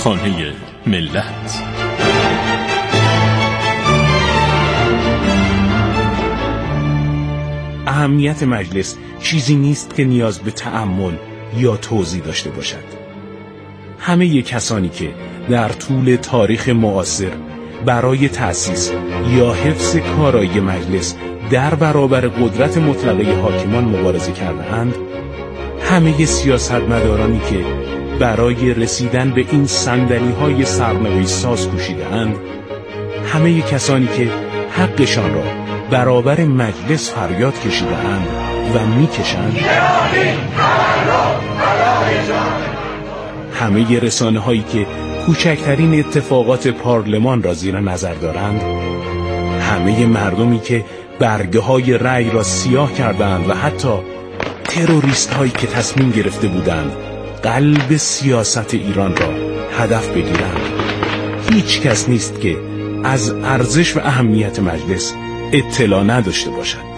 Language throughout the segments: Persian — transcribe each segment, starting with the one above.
خانه ملت. اهمیت مجلس چیزی نیست که نیاز به تأمل یا توضیح داشته باشد. همه کسانی که در طول تاریخ معاصر برای تأسیس یا حفظ کارایی مجلس در برابر قدرت مطلقه حاکمان مبارزه کرده‌اند، همه سیاستمدارانی که برای رسیدن به این صندلی‌های سرنوشت ساز کوشیده‌اند، همه کسانی که حقشان را برابر مجلس فریاد کشیده‌اند و می‌کشند، همه رسانه‌هایی که کوچکترین اتفاقات پارلمان را زیر نظر دارند، همه مردمی که برگه‌های رأی را سیاه کردند و حتی تروریست هایی که تصمیم گرفته بودند قلب سیاست ایران را هدف بگیرند، هیچ کس نیست که از ارزش و اهمیت مجلس اطلاع نداشته باشد.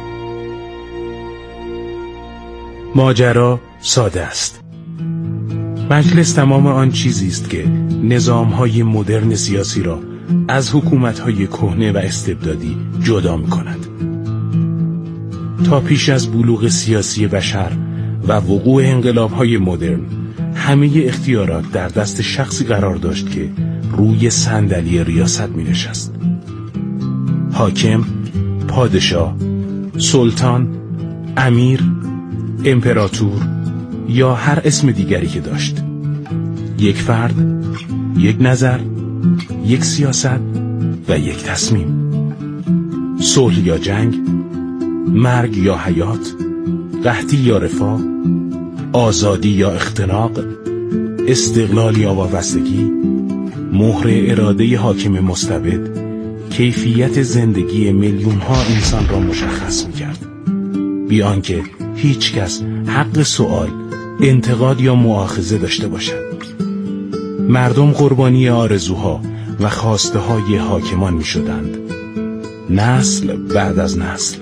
ماجرا ساده است. مجلس تمام آن چیزی است که نظام‌های مدرن سیاسی را از حکومت‌های کهنه و استبدادی جدا می‌کند. تا پیش از بلوغ سیاسی بشر و وقوع انقلاب‌های مدرن، همه اختیارات در دست شخصی قرار داشت که روی صندلی ریاست می‌نشست. حاکم، پادشاه، سلطان، امیر، امپراتور یا هر اسم دیگری که داشت. یک فرد، یک نظر، یک سیاست و یک تصمیم. صلح یا جنگ، مرگ یا حیات، قحطی یا رفاه، آزادی یا اختناق، استقلال یا وابستگی، مهر اراده حاکم مستبد کیفیت زندگی میلیون ها انسان را مشخص می‌کرد، بی آنکه هیچ کس حق سؤال، انتقاد یا مؤاخذه داشته باشد. مردم قربانی آرزوها و خواسته های حاکمان می‌شدند، نسل بعد از نسل.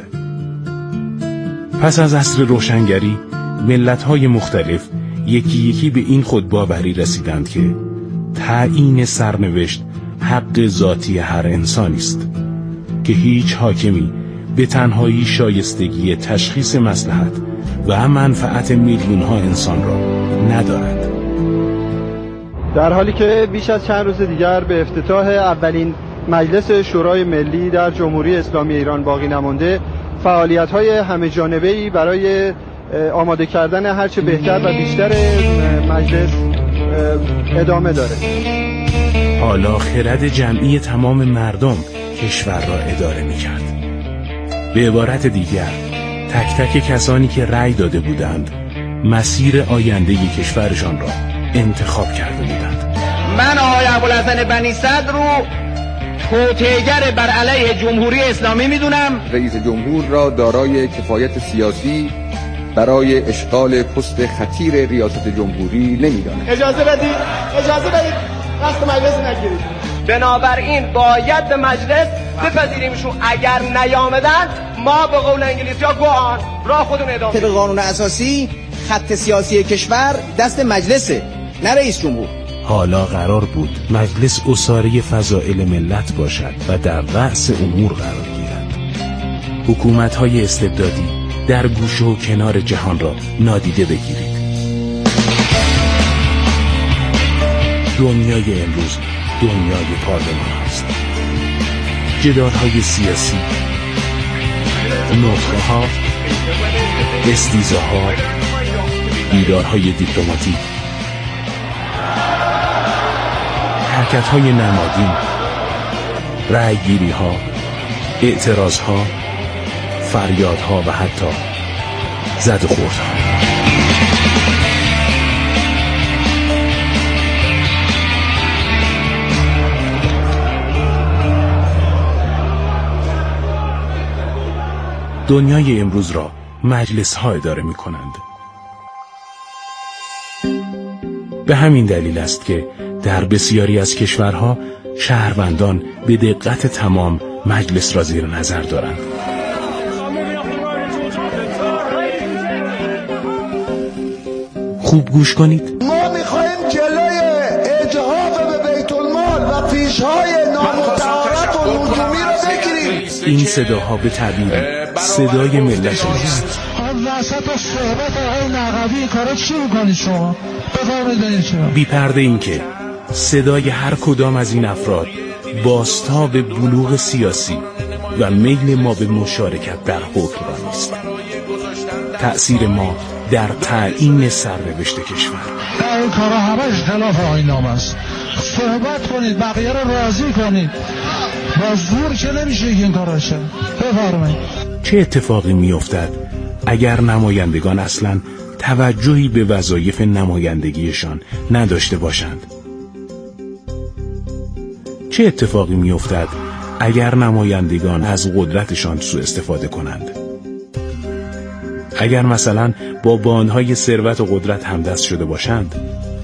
پس از عصر روشنگری، ملت‌های مختلف یکی یکی به این خودباوری رسیدند که تعیین سرنوشت حق ذاتی هر انسانی است، که هیچ حاکمی به تنهایی شایستگی تشخیص مصلحت و منفعت میلیون‌ها انسان را ندارد. در حالی که بیش از چند روز دیگر به افتتاح اولین مجلس شورای ملی در جمهوری اسلامی ایران باقی نمانده، فعالیت‌های همه‌جانبه‌ای برای آماده کردن هرچه بهتر و بیشتر مجلس ادامه داره. حالا خرد جمعی تمام مردم کشور را اداره می‌کرد. به عبارت دیگر، تک تک کسانی که رأی داده بودند مسیر آینده کشورشان را انتخاب کرده بودند. من آقای ابوالحسن بنی صدر رو توطئه‌گر بر علیه جمهوری اسلامی میدونم. رئیس جمهور را دارای کفایت سیاسی برای اشغال پست خطیر ریاست جمهوری نمیدانم. اجازه بدید دست مجلس نگیرید. بنابراین باید به مجلس بپذیریمشون. اگر نیامدن ما به قول انگلیسی‌ها گوان راه خودمون ادامه میدیم. طبق قانون اساسی خط سیاسی کشور دست مجلسه، نه رئیس جمهور. حالا قرار بود مجلس اساره فضائل ملت باشد و در رأس امور قرار گیرد. حکومت‌های استبدادی در گوشه و کنار جهان را نادیده بگیرید. دنیای امروز دنیای پارلمان است. جدال‌های سیاسی، نطق‌ها، استیزاها، دیدارهای دیپلماتیک، حرکت‌های نمادین، رأی‌گیری‌ها، اعتراض‌ها، فریادها و حتی زد و خوردها. دنیای امروز را مجلس‌ها اداره می‌کنند. به همین دلیل است که در بسیاری از کشورها شهروندان به دقت تمام مجلس را زیر نظر دارند. خوب گوش کنید. ما میخوایم جلوی اجحاف به افیش‌های نامتعارف و نجومی رو بگیریم. این صداها به تعبیر صدای ملت ماست. وسط صحبت آقای نقوی کارا چی میکنید شما؟ بفرمایید چرا؟ بی پرده این که صدای هر کدام از این افراد بازتاب بلوغ سیاسی و میل ما به مشارکت در حکمرانی است. تأثیر ما در تعیین سرنوشت کشور. این کارا همش خلاف آیین‌نامه است. صحبت کنید، بقیه رو راضی کنید. با زور که نمیشه این کارا شه. بفرمایید. چه اتفاقی میافتد اگر نمایندگان اصلاً توجهی به وظایف نمایندگیشان نداشته باشند؟ چه اتفاقی میافتد اگر نمایندگان از قدرتشان سوء استفاده کنند؟ اگر مثلا با بانهای ثروت و قدرت همدست شده باشند؟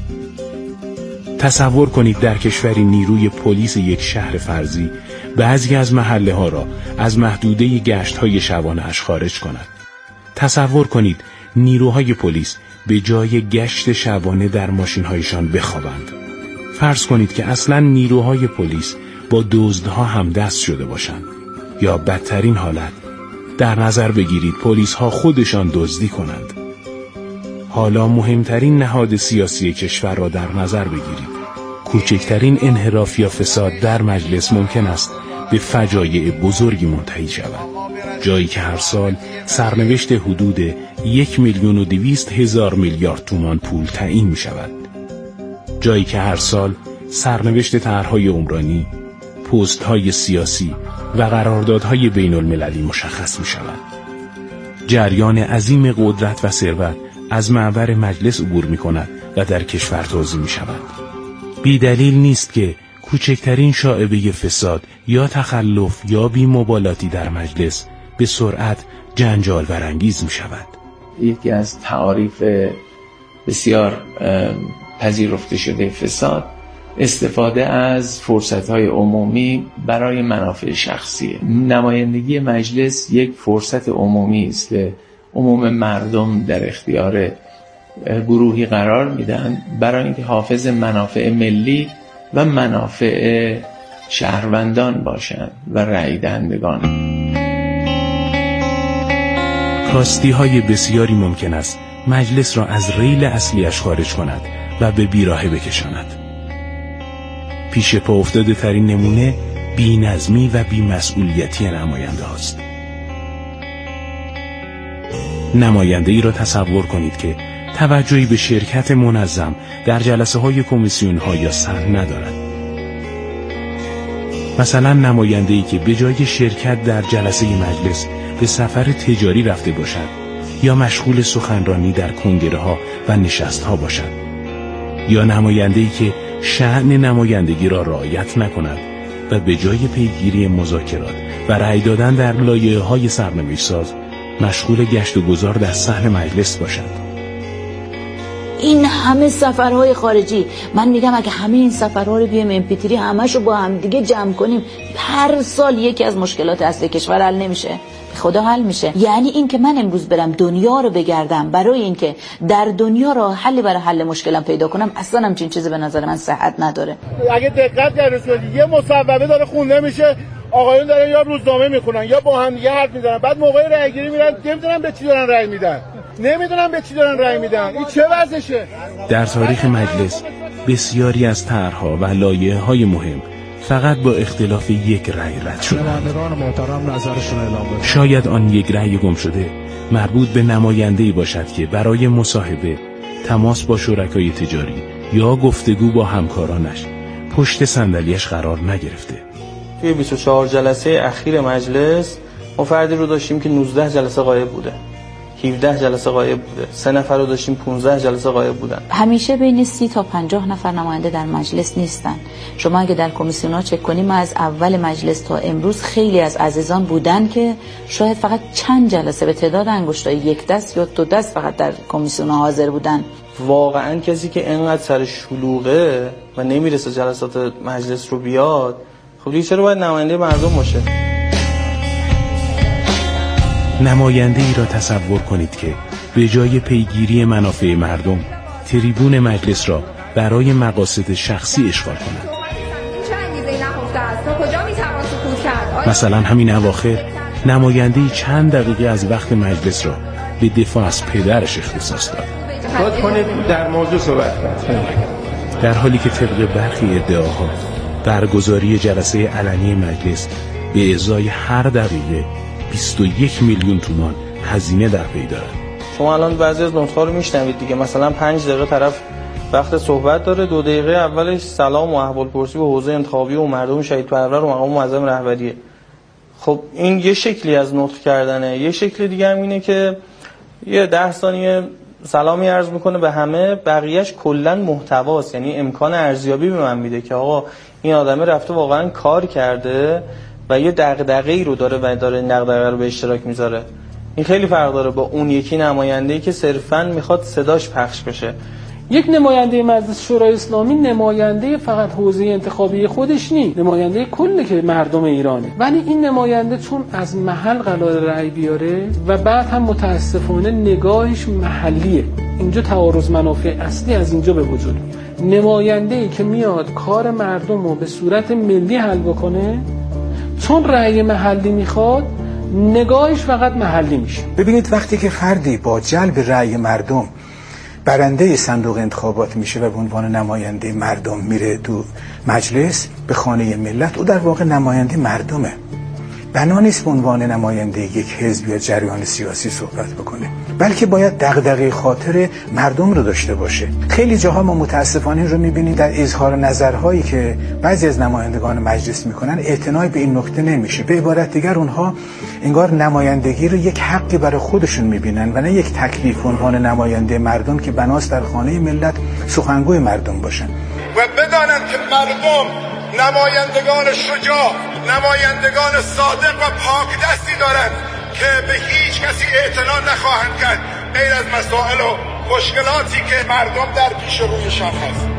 تصور کنید در کشوری نیروی پلیس یک شهر فرضی بعضی از محله ها را از محدوده گشت های شبانه اش خارج کند. تصور کنید نیروهای پلیس به جای گشت شبانه در ماشین هایشان بخوابند. فرض کنید که اصلا نیروهای پلیس با دزدها همدست شده باشند، یا بدترین حالت در نظر بگیرید پلیس ها خودشان دزدی کنند. حالا مهمترین نهاد سیاسی کشور را در نظر بگیرید. کوچکترین انحراف یا فساد در مجلس ممکن است به فجایع بزرگی منتهی شود. جایی که هر سال سرنوشت حدود 1,200,000 میلیارد تومان پول تعیین می شود. جایی که هر سال سرنوشت طرح‌های عمرانی، پست‌های سیاسی و قراردادهای بین المللی مشخص می شود. جریان عظیم قدرت و ثروت از معبر مجلس عبور می کند و در کشور توزیع می شود. بی دلیل نیست که کوچکترین شائبه فساد یا تخلف یا بی‌مبالاتی در مجلس به سرعت جنجال برانگیز می شود. یکی از تعاریف بسیار پذیرفته شده فساد استفاده از فرصت‌های عمومی برای منافع شخصی. نمایندگی مجلس یک فرصت عمومی است که عموم مردم در اختیار گروهی قرار میدن برای اینکه حافظ منافع ملی و منافع شهروندان باشند و رأی دهندگان. کاستی‌های بسیاری ممکن است مجلس را از ریل اصلیش خارج کند و به بیراهه بکشاند. پیش پا افتاده ترین نمونه بی‌نظمی و بی‌مسئولیتی نماینده هاست. نماینده ای را تصور کنید که توجهی به شرکت منظم در جلسه های کمیسیون ها یا صحن ندارد. مثلا نماینده ای که به جای شرکت در جلسه مجلس به سفر تجاری رفته باشد یا مشغول سخنرانی در کنگره ها و نشست ها باشد، یا نماینده ای که شأن نمایندگی را رعایت نکند و به جای پیگیری مذاکرات و رأی دادن در لایحه‌های سرنوشت ساز مشغول گشت و گذار در صحن مجلس باشد. این همه سفرهای خارجی، من میگم اگه همه این سفرها رو بیایم MP3 همشو با هم دیگه جمع کنیم، هر سال یکی از مشکلات اصلی کشور حل نمیشه. خدا حل میشه. یعنی این که من امروز برم دنیا رو بگردم برای اینکه در دنیا راه حلی برای حل مشکلم پیدا کنم، اصلا همچین چیزی به نظر من صحت نداره. اگه دقت کردید یه مصوبه داره خونده میشه، آقایون دارن یا روزنامه میخونن یا با هم دیگه حرف میزنن، بعد موقع رأی گیری میرن نمیدونن به چی دارن رأی میدن، این چه وضعشه؟ در تاریخ مجلس بسیاری از طرح‌ها و لایحه‌های مهم فقط با اختلاف یک رأی رد شدند. شاید آن یک رأی گم شده مربوط به نماینده‌ای باشد که برای مصاحبه، تماس با شرکای تجاری یا گفتگو با همکارانش پشت صندلیش قرار نگرفته. توی 24 جلسه اخیر مجلس ما فردی رو داشتیم که 19 جلسه غایب بوده، 17 جلسه غایب بوده، 3 نفر رو داشتیم 15 جلسه غایب بودن. همیشه بین 30 تا 50 نفر نماینده در مجلس نیستن. شما اگه در کمیسیون‌ها چک کنیم، ما از اول مجلس تا امروز خیلی از عزیزان بودن که شاید فقط چند جلسه به تعداد انگشتای یک دست یا دو دست فقط در کمیسیون‌ها حاضر بودن. واقعا کسی که اینقدر سر شلوغه و نمیرسه جلسات مجلس رو بیاد، خب دیگه چرا باید نماینده مردم باشه؟ نماینده ای را تصور کنید که به جای پیگیری منافع مردم، تریبون مجلس را برای مقاصد شخصی اشغال کند. مثلا همین اواخر نماینده‌ای چند دقیقه از وقت مجلس را به دفاع از پدرش اختصاص داد. خود کنید در موضوع صحبت کنید. در حالی که طبق برخی ادعاها برگزاری جلسه علنی مجلس به ازای هر دقیقه 21 میلیون تومان هزینه در پی دارد. شما الان بعضی از نطق‌ها رو میشنوید دیگه، مثلا 5 دقیقه طرف وقت صحبت داره، 2 دقیقه اولش سلام و احوالپرسی به حوزه انتخابی و مردم شهید پرور و مقام معظم رهبریه. خب این یه شکلی از نطق کردنه. یه شکل دیگه هم اینه که یه 10 ثانیه سلامی عرض میکنه به همه، بقیهش کلا محتواست، یعنی امکان ارزیابی به من میده که آقا این آدمه رفته واقعا کار کرده و یه دغدغه‌ای رو داره و داره این دغدغه رو به اشتراک میذاره. این خیلی فرق داره با اون یکی نماینده‌ای که صرفاً میخواد صداش پخش بشه. یک نماینده مجلس شورای اسلامی نماینده فقط حوزه انتخابی خودش نیست، نماینده کل که مردم ایرانه. ولی این نماینده چون از محل قرار رأی بیاره و بعد هم متاسفانه نگاهش محلیه، اینجا تعارض منافع اصلی از اینجا به وجود میاد. نماینده‌ای که میاد کار مردم رو به صورت ملی حل بکنه، چون رأی محلی میخواد نگاهش فقط محلی میشه. ببینید وقتی که فردی با جلب رأی مردم برنده صندوق انتخابات میشه و به عنوان نماینده مردم میره تو مجلس به خانه ملت، او در واقع نماینده مردمه. بنا نیست به عنوان نماینده یک حزب یا جریان سیاسی صحبت بکنه، بلکه باید دغدغه خاطر مردم رو داشته باشه. خیلی جاها ما متاسفانه این رو میبینیم در اظهار نظرهایی که بعضی از نمایندگان مجلس میکنن اعتنایی به این نکته نمیشه. به عبارت دیگر اونها انگار نمایندگی رو یک حقی برای خودشون میبینن و نه یک تکلیف عنوان نماینده مردم که بناست در خانه ملت سخنگوی مردم باشن و بدانند که مردم نمایندگان شجاع، نمایندگان صادق و پاک دستی دارند که به هیچ کسی اعتنا نخواهند کرد غیر از مسائل و مشکلاتی که مردم در پیش رویشان هست.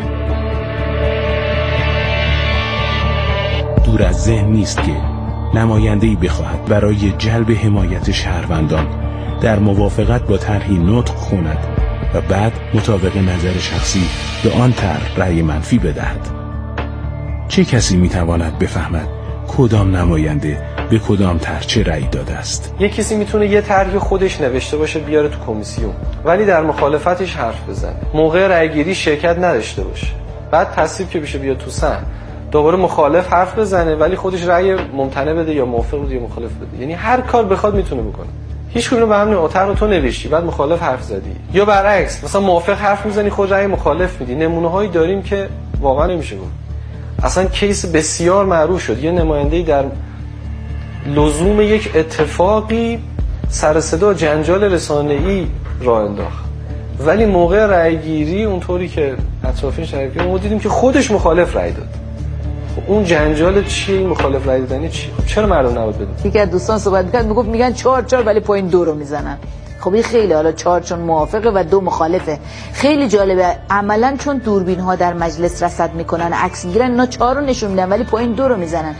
دور از ذهن نیست که نماینده‌ای بخواهد برای جلب حمایت شهروندان در موافقت با طرحی نطق خوند و بعد مطابق نظر شخصی به آن طرح رأی منفی بدهد. چه کسی میتواند بفهمد کدام نماینده به کدام طرح چه رأی داده است؟ یک کسی میتونه یه طرح خودش نوشته باشه بیاره تو کمیسیون، ولی در مخالفتش حرف بزنه، موقع رأیگیری شرکت نداشته باشه، بعد تصویب که بشه بیاد تو صحن دوباره مخالف حرف بزنه ولی خودش رأی ممتنع بده یا موافق بده یا مخالف بده. یعنی هر کار بخواد میتونه بکنه. هیچ کدوم به همین اتاق تو نوشتی بعد مخالف حرف زدی، یا برعکس مثلا موافق حرف میزنی خود رأی مخالف میدی. نمونه‌هایی داریم که واقعا نمیشه گفت. اصلا کیس بسیار معروف شد، یه نماینده‌ای در لزوم یک اتفاقی سر صدا جنجال رسانه‌ای راه انداخت، ولی موقع رأیگیری اونطوری که اطرافیان شریک کردن ما دیدیم که خودش مخالف رأی داد. اون جنجال چیه؟ این مخالف رأی دادنی چیه؟ خب چرا مردم نباید بدن؟ یکی از دوستان صحبت می‌کرد میگفت میگن 4 ولی پایین 2 رو میزنن. خب این خیلی، حالا 4 چون موافقه و 2 مخالفه. خیلی جالبه عملاً چون دوربین ها در مجلس رصد میکنن عکس میگیرن، اینا 4 رو نشون میدن ولی پایین 2 رو میزنن.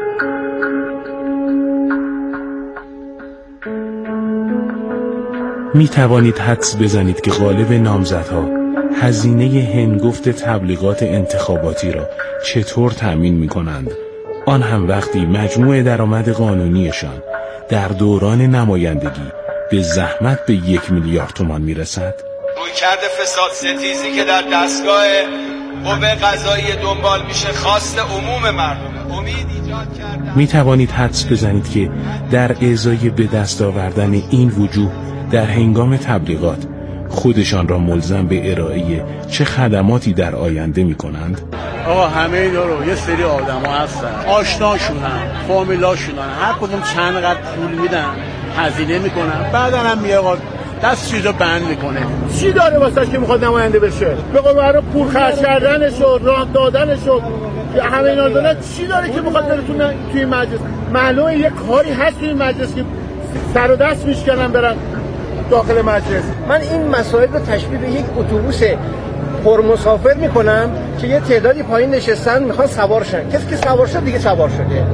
می توانید حدس بزنید که غالب نامزدها هزینه هنگفت تبلیغات انتخاباتی را چطور تأمین می کنند، آن هم وقتی مجموع درآمد قانونیشان در دوران نمایندگی به زحمت به 1 میلیارد تومان می رسد. رویکرد فساد ستیزی که در دستگاه قوه قضایی دنبال میشه خواست عموم مردم، امید ایجاد کردن. می توانید حدس بزنید که در ازای به دست آوردن این وجوه در هنگام تبلیغات خودشان را ملزم به ارائه چه خدماتی در آینده می کنند؟ آقا همه اینا رو یه سری آدم ها هستن، آشناشونن، فامیلاشونن، هر کدوم چند قدر پول میدن، هزینه میکنن، بعدا هم میگه آقا دست چیزا بند میکنه. چی داره واسش که میخواد نماینده بشه؟ به قول معروف پول خرج کردنش و راه دادنش و همه اینا داره. چی داره که میخواد بره توی مجلس؟ معلومه یه کاری هست توی مجلس که سر و دست میشکنن برن داخل مجلس. من این مسائل رو تشبیه به یک اتوبوس پرمسافر میکنم که یه تعدادی پایین نشستن میخوان سوار شن. کسی که سوار شد دیگه سوار شده.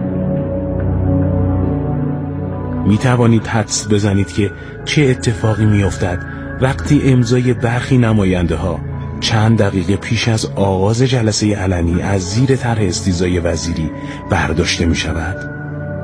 می توانید حدس بزنید که چه اتفاقی می افتد وقتی امضای برخی نماینده ها چند دقیقه پیش از آغاز جلسه علنی از زیر طرح استیضای وزیری برداشته می شود.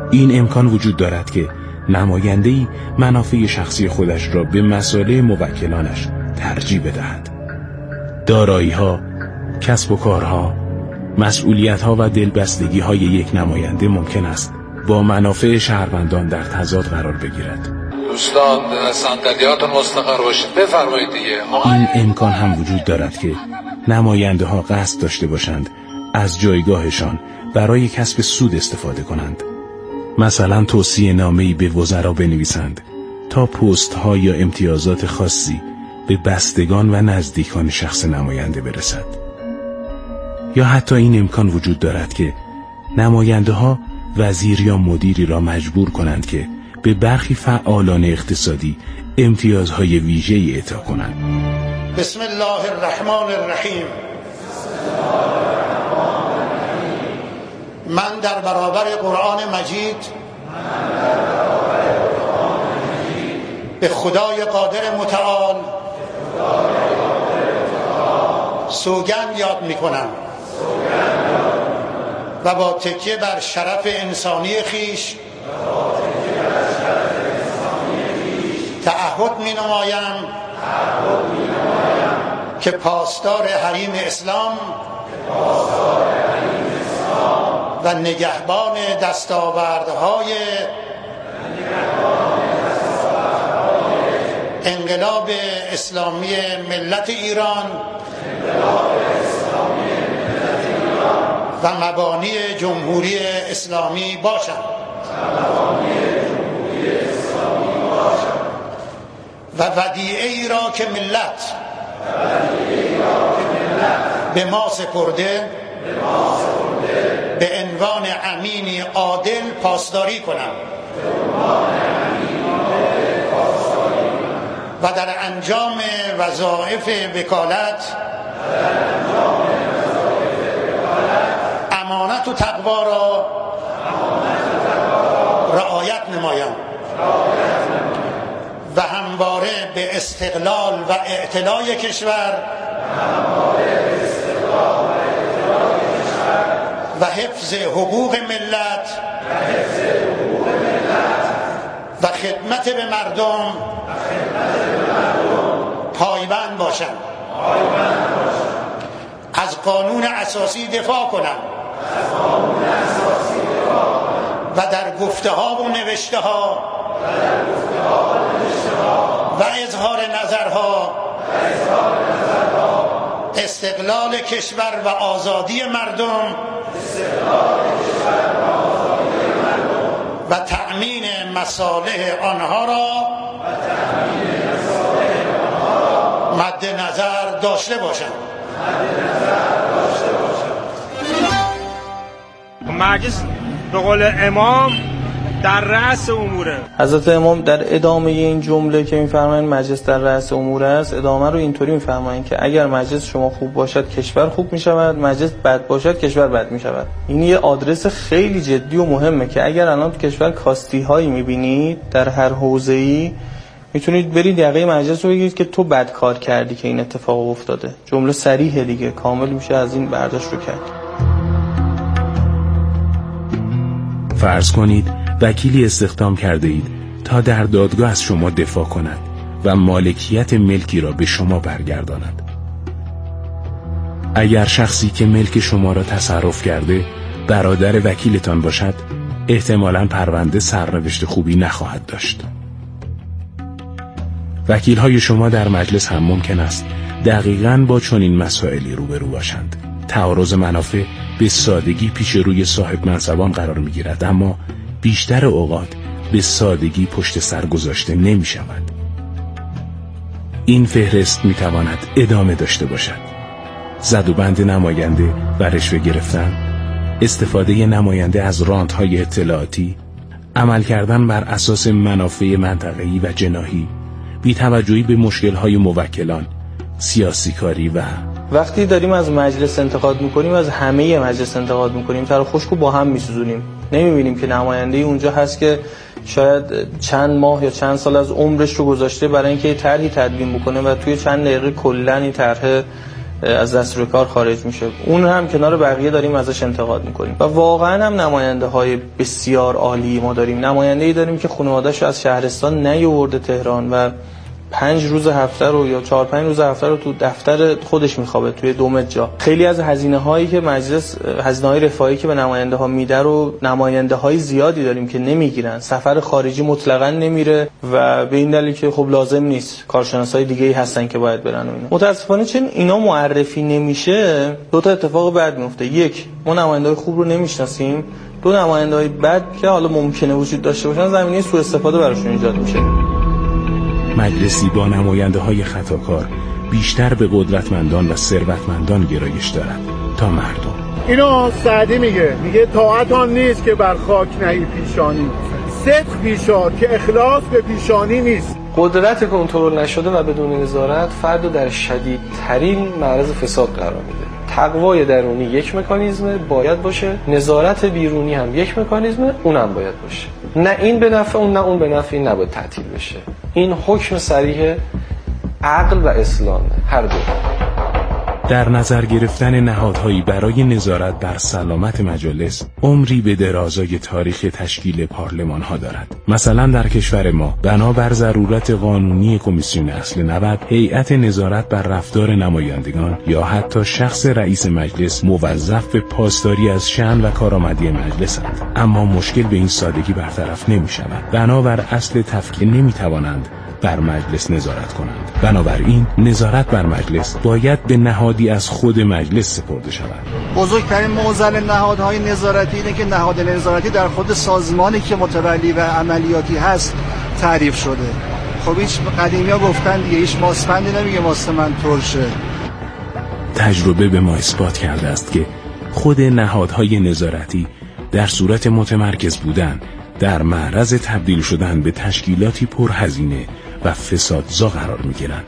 این امکان وجود دارد که نماینده‌ای منافع شخصی خودش را به مصالح موکلانش ترجیح بدهد. دارایی‌ها، کسب و کارها، مسئولیت‌ها و دلبستگی‌های یک نماینده ممکن است با منافع شهروندان در تضاد قرار بگیرد. دوستان صندلیاتون مستقر باشید. بفرمایید دیگه. این امکان هم وجود دارد که نماینده‌ها قصد داشته باشند از جایگاهشان برای کسب سود استفاده کنند. مثلا توصیه نامه‌ای به وزرا بنویسند تا پست‌ها یا امتیازات خاصی به بستگان و نزدیکان شخص نماینده برسد. یا حتی این امکان وجود دارد که نماینده‌ها وزیر یا مدیری را مجبور کنند که به برخی فعالان اقتصادی امتیازهای ویژه‌ای اعطا کنند. بسم الله الرحمن الرحیم. من در برابر قرآن مجید به خدای قادر متعال سوگند یاد می کنم و با تکیه بر شرف انسانی خیش تعهد می نمایم که پاسدار حریم اسلام و نگهبان دستاوردهای انقلاب اسلامی ملت ایران و مبانی جمهوری اسلامی باشم و ودیعه ای را که ملت به ما سپرده به عنوان امینی عادل پاسداری کنم و در انجام وظایف وکالت امانت و تقوا را رعایت نمایم و همواره به استقلال و اعتلای کشور و حفظ حقوق ملت و خدمت به مردم پایبند باشم، از قانون اساسی دفاع کنم و در گفته ها و نوشته ها و اظهار نظرها استقلال کشور و آزادی مردم و تأمین مصالح آنها را مد نظر داشته باشم. مجلس به قول امام در رأس اموره. حضرت امام در ادامه این جمله که می‌فرمایند مجلس در رأس امور است، ادامه رو اینطوری می‌فرمایند که اگر مجلس شما خوب باشد کشور خوب می‌شود، مجلس بد باشد کشور بد می‌شود. این یه آدرس خیلی جدی و مهمه که اگر الان تو کشور کاستی‌هایی می‌بینید در هر حوزه‌ای، میتونید برید یقه مجلس رو بگیرید که تو بد کار کردی که این اتفاق افتاده. جمله صریحه دیگه، کامل میشه از این برداشت رو کرد. فرض کنید وکیلی استخدام کرده اید تا در دادگاه از شما دفاع کند و مالکیت ملکی را به شما برگرداند. اگر شخصی که ملک شما را تصرف کرده برادر وکیلتان باشد، احتمالاً پرونده سرنوشت خوبی نخواهد داشت. وکیل‌های شما در مجلس هم ممکن است دقیقاً با چنین مسائلی روبرو باشند. تعارض منافع به سادگی پیش روی صاحب منصبان قرار می‌گیرد، اما بیشتر اوقات به سادگی پشت سر گذاشته نمی‌شود. این فهرست می‌تواند ادامه داشته باشد: زد و بند نماینده و رشوه گرفتن، استفاده نماینده از رانت‌های اطلاعاتی، عمل کردن بر اساس منافع منطقه‌ای و جناحی، بی‌توجهی به مشکل‌های موکلان، سیاسی کاری و وقتی داریم از مجلس انتقاد میکنیم، از همه مجلس انتقاد میکنیم، تر خشکو با هم میسوزونیم. نمیبینیم که نماینده اونجا هست که شاید چند ماه یا چند سال از عمرش رو گذاشته برای اینکه طرحی تدوین بکنه و توی چند دقیقه کلاً این طرح از دستور کار خارج میشه. اون هم کنار بقیه داریم ازش انتقاد میکنیم و واقعا هم نماینده های بسیار عالی ما داریم. نماینده‌ای داریم که خانواده‌اش از شهرستان نیاورده تهران و 5 روز هفته رو یا 4-5 روز هفته رو تو دفتر خودش میخوابه توی دومت جا. خیلی از هزینه‌هایی که مجلس، هزینه‌های رفاهی که به نماینده‌ها میده رو نماینده‌های زیادی داریم که نمیگیرن. سفر خارجی مطلقاً نمیره و به این دلیل که خب لازم نیست، کارشناسای دیگه‌ای هستن که باید برن و اینا. متأسفانه چون اینا معرفی نمیشه، دو تا اتفاق بد میفته. یک، ما نماینده‌های خوب رو نمیشناسیم. دو، نماینده‌های بد که حالا ممکنه وجود داشته باشن زمینه سوء استفاده براشون ایجاد میشه. مجلسی با نماینده‌های خطاکار بیشتر به قدرتمندان و ثروتمندان گرایش دارد تا مردم. اینو سعدی میگه طاعت آن نیست که بر خاک نهی پیشانی، صدق پیشار که اخلاص به پیشانی نیست. قدرت کنترل نشده و بدون نظارت فرد رو در شدیدترین معرض فساد قرار میده. تقوای درونی یک مکانیزم باید باشه، نظارت بیرونی هم یک مکانیزم، اونم باید باشه. نه این به نفع اون، نه اون به نفع این نباید تعطیل بشه. این حکم صریح عقل و اسلامه، هر دو. در نظر گرفتن نهادهایی برای نظارت بر سلامت مجالس عمری به درازای تاریخ تشکیل پارلمان‌ها دارد. مثلا در کشور ما بنابر ضرورت قانونی کمیسیون اصل 90 هیئت نظارت بر رفتار نمایندگان یا حتی شخص رئیس مجلس موظف به پاسداری از شأن و کارآمدی مجلسند. اما مشکل به این سادگی برطرف نمی‌شود. بنابر اصل تفکیک نمی‌توانند بر مجلس نظارت کنند. بنابراین نظارت بر مجلس باید به نهادی از خود مجلس سپرده شود. بزرگترین معضل نهادهای نظارتی اینه که نهاد نظارتی در خود سازمانی که متولی و عملیاتی هست تعریف شده. خب هیچ قدیمی‌ها گفتن دیگه هیچ ماسپندی نمیگه ماست من ترشه. تجربه به ما اثبات کرده است که خود نهادهای نظارتی در صورت متمرکز بودن در معرض تبدیل شدن به تشکیلاتی پرهزینه و فسادزا قرار می‌گیرند.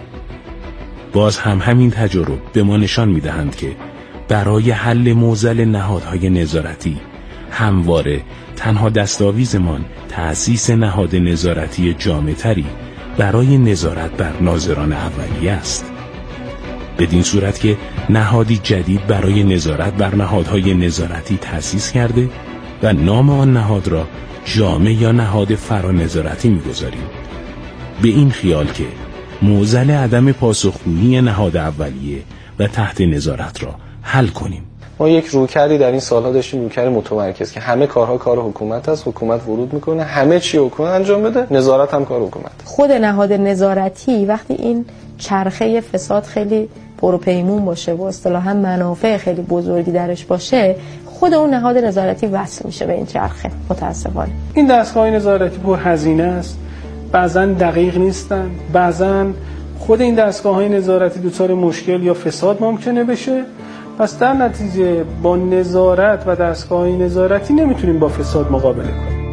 باز هم همین تجارب به ما نشان می‌دهند که برای حل معضل نهادهای نظارتی همواره تنها دستاویزمان تأسیس نهاد نظارتی جامع‌تری برای نظارت بر ناظران اولیه است. بدین صورت که نهادی جدید برای نظارت بر نهادهای نظارتی تأسیس کرده و نام آن نهاد را جامع یا نهاد فرانظارتی می‌گذاریم، به این خیال که معضل عدم پاسخگویی نهاد اولیه و تحت نظارت را حل کنیم. ما یک رویکردی در این سالها داشتیم، رویکرد متمرکز که همه کارها کار حکومت است، حکومت ورود میکنه، همه چی حکومت انجام بده، نظارت هم کار حکومت. خود نهاد نظارتی وقتی این چرخه فساد خیلی پروپیمون باشه و اصطلاحاً منافع خیلی بزرگی درش باشه، خود اون نهاد نظارتی وصل میشه به این چرخه. متاسفانه این دستگاه نظارتی پرهزینه است، بعضا دقیق نیستن، بعضا خود این دستگاه‌های نظارتی دچار مشکل یا فساد ممکنه بشه. پس در نتیجه با نظارت و دستگاه‌های نظارتی نمیتونیم با فساد مقابله کنیم.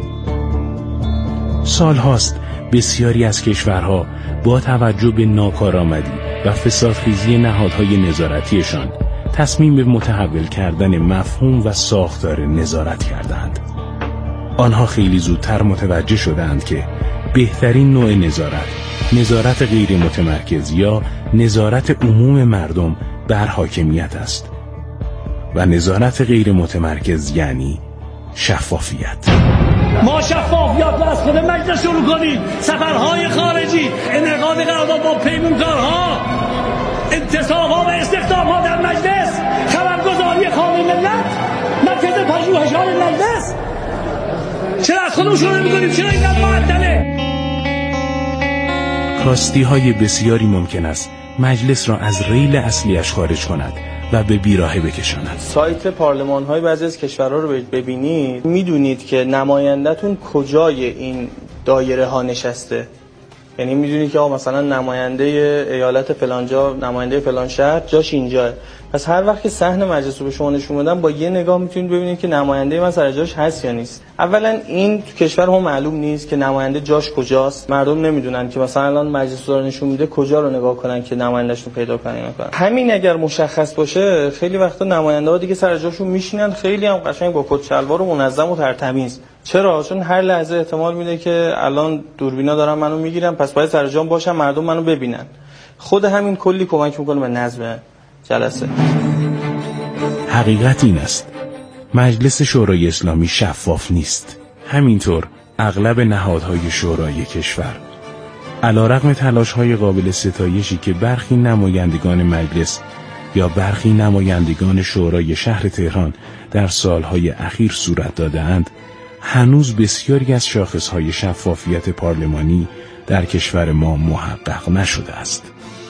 سال هاست بسیاری از کشورها با توجه به ناکارآمدی و فسادخیزی نهادهای نظارتیشان تصمیم به متحول کردن مفهوم و ساختار نظارت کردند. آنها خیلی زودتر متوجه شدند که بهترین نوع نظارت غیر متمرکز یا نظارت عموم مردم بر حاکمیت است و نظارت غیر متمرکز یعنی شفافیت. ما شفافیت رو از خود مجلس شروع کنیم، سفرهای خارجی، انعقاد قرارداد با پیمانکارها، انتصاب‌ها و استخدام‌ها در مجلس، خبرگزاری خانه ملت، مرکز پژوهش‌های مجلس. چرا از خودمون شروع نمی‌کنیم؟ چرا اینقدر معطله؟ کاستی‌های بسیاری ممکن است مجلس را از ریل اصلیش خارج کند و به بیراهه بکشاند. سایت پارلمان‌های بعضی از کشورها رو ببینید، میدونید که نماینده‌تون کجای این دایره ها نشسته. یعنی میدونید که مثلا نماینده ایالت فلانجا، نماینده فلان شهر جاش اینجاه. پس هر وقت که صحن مجلس رو به شما نشون بدن، با یه نگاه میتونید ببینید که نماینده من سر جاش هست یا نیست. اولا این تو کشور هم معلوم نیست که نماینده جاش کجاست. مردم نمیدونن که مثلا الان مجلس رو نشون میده کجا رو نگاه کنن که نماینده‌شون رو پیدا کنن. همین اگر مشخص باشه، خیلی وقتا نماینده‌ها دیگه سر جاشون میشینن، خیلی هم قشنگ با کت شلوار و منظم و ترتمیز. چرا؟ چون هر لحظه احتمال میده که الان دوربینا دارن منو میگیرن، پس باید سر جام باشم، مردم منو ببینن. خود همین کلی کمک میکنه به نظم جلسه. حقیقت این است مجلس شورای اسلامی شفاف نیست. همینطور اغلب نهادهای شورای کشور علیرغم تلاش‌های قابل ستایشی که برخی نمایندگان مجلس یا برخی نمایندگان شورای شهر تهران در سالهای اخیر صورت داده‌اند، هنوز بسیاری از شاخصهای شفافیت پارلمانی در کشور ما محقق نشده است.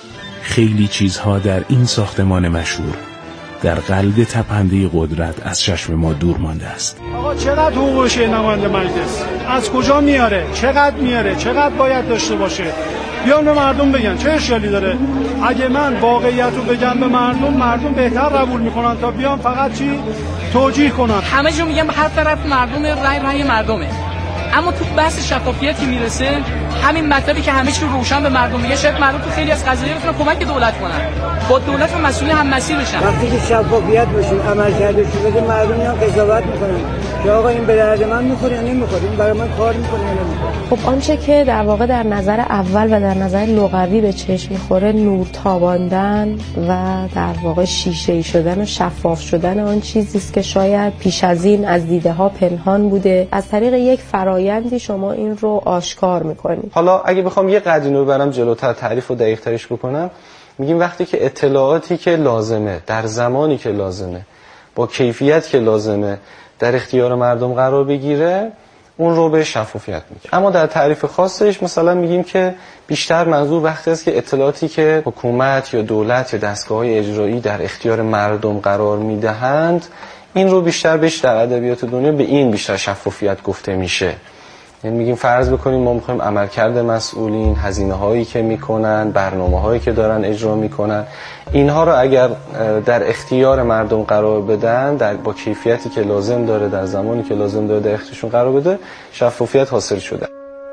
خیلی چیزها در این ساختمان مشهور در قلب تپنده قدرت از چشم ما دور مانده است. آقا چقدر حقوقشه نماینده مجلس؟ از کجا میاره؟ چقدر میاره؟ چقدر باید داشته باشه؟ بیان به مردم بگن چه اشکالی داره؟ اگه من واقعیت رو بگم به مردم بهتر قبول میکنن تا بیان فقط چی توجیه کنن. همه جو میگن هر طرف مردم رأی مردمه، اما تو بحث شفافیتی میرسه همین مطلبی که همه چی رو روشن به مردم میگه، شاید مردم تو خیلی از قضايا بتونن کمک دولت کنن، با دولت و مسئولین هم مسیر بشن. وقتی که شفافیت باشه، عملکردش بده، مردم میان قضاوت میکنن که آقا این به درد من میخوره یا نمیخوره، این برای من کار میکنه یا نمیکنه. خب آنچه که در واقع در نظر اول و در نظر لغوی به چشم میخوره نور تاباندن و در واقع شیشه‌ای شدن و شفاف شدن آن چیزی است که شاید پیش از این از دیده ها پنهان بوده. از طریق یک فرایندی شما این رو آشکار میکنید. حالا اگه بخوام یه قدری رو برم جلوتر تعریف و دقیق ترش بکنم، میگیم وقتی که اطلاعاتی که لازمه در زمانی که لازمه با کیفیت که لازمه در اختیار مردم قرار بگیره، اون رو به شفافیت میگه. اما در تعریف خاصش مثلا میگیم که بیشتر منظور وقتی است که اطلاعاتی که حکومت یا دولت یا دستگاه‌های اجرایی در اختیار مردم قرار میدهند، این رو بیشتر بهش در ادبیات دنیا به این بیشتر شفافیت گفته میشه. یعنی میگیم فرض بکنیم ما میخوایم عملکرد مسئولین، هزینه‌هایی که میکنن، برنامه‌هایی که دارن اجرا میکنن، اینها رو اگر در اختیار مردم قرار بدن، با کیفیتی که لازم داره در زمانی که لازم داره در اختیارشون قرار بده، شفافیت حاصل شده.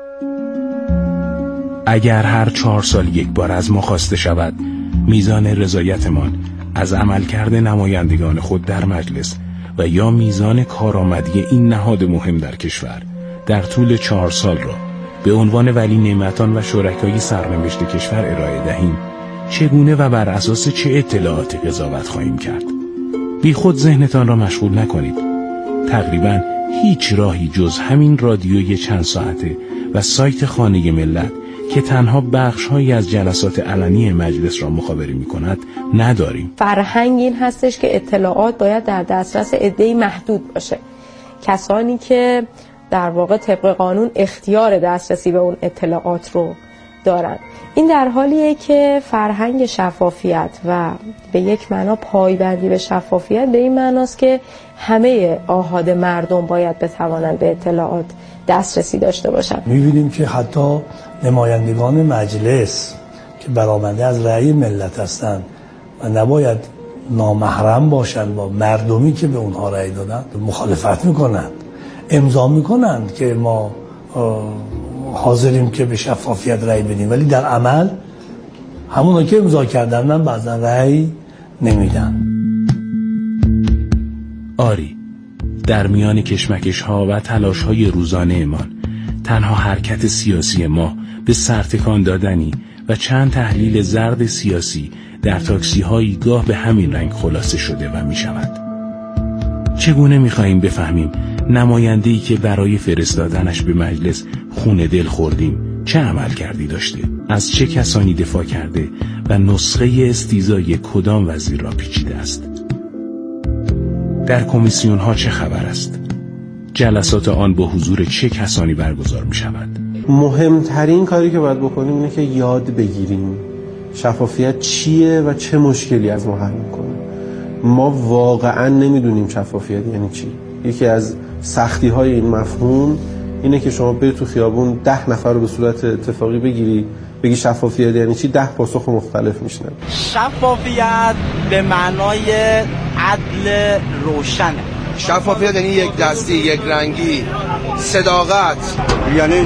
اگر هر 4 سال یک بار از ما خواسته شود میزان رضایتمان از عملکرد نمایندگان خود در مجلس و یا میزان کارآمدی این نهاد مهم در کشور در طول 4 سال را به عنوان ولی نعمتان و شرکای سرنوشت کشور ارائه دهیم، چگونه و بر اساس چه اطلاعاتی قضاوت خواهیم کرد؟ بی خود ذهنتان را مشغول نکنید. تقریباً هیچ راهی جز همین رادیوی چند ساعته و سایت خانه ملت که تنها بخش‌هایی از جلسات علنی مجلس را مخابره می‌کند نداریم. فرهنگ این هستش که اطلاعات باید در دسترس عده‌ای محدود باشه. کسانی که در واقع طبق قانون اختیار دسترسی به اون اطلاعات رو دارن. این در حالیه که فرهنگ شفافیت و به یک معنا پایبندی به شفافیت به این معناست که همه آحاد مردم باید بتوانند به اطلاعات دسترسی داشته باشند. می‌بینیم که حتی نمایندگان مجلس که برآمده از رأی ملت هستند و نباید نامحرم باشند با مردمی که به اونها رأی دادن، مخالفت میکنند، امضا میکنند که ما حاضریم که به شفافیت رأی بدیم، ولی در عمل همونا که امضا کردن بعضا رأی نمیدن. آری، در میان کشمکش ها و تلاش های روزانه امان تنها حرکت سیاسی ما به سرتکان دادنی و چند تحلیل زرد سیاسی در تاکسی هایی گاه به همین رنگ خلاصه شده و می شود. چگونه می خواهیم بفهمیم نماینده‌ای که برای فرستادنش به مجلس خون دل خوردیم چه عمل کردی داشته، از چه کسانی دفاع کرده و نسخه استیضای کدام وزیر را پیچیده است؟ در کمیسیون ها چه خبر است؟ جلسات آن با حضور چه کسانی برگزار می شود؟ مهمترین کاری که باید بکنیم اینه که یاد بگیریم شفافیت چیه و چه مشکلی از ما حل میکنه. ما واقعا نمیدونیم شفافیت یعنی چی. یکی از سختی های این مفهوم اینه که شما بری تو خیابون 10 نفر رو به صورت اتفاقی بگی شفافیت یعنی چی، 10 پاسخ مختلف میشنن. شفافیت به معنای عدل روشنه. شفافیت یعنی یک دستی، یک رنگی، صداقت یعنی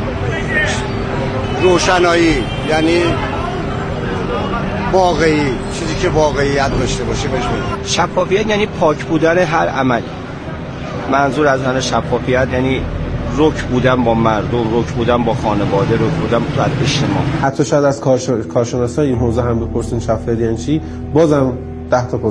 روشنایی، یعنی واقعی، چیزی که واقعیت داشته باشه بهش میگن. شفافیت یعنی پاک بودن هر عملی. منظور از همین شفافیت یعنی رک بودن با مردم، رک بودن با خانواده، رک بودن در اجتماع. حتی شاید از کارشناسای این حوزه هم بپرسین شفافیت یعنی چی، بازم 10 تا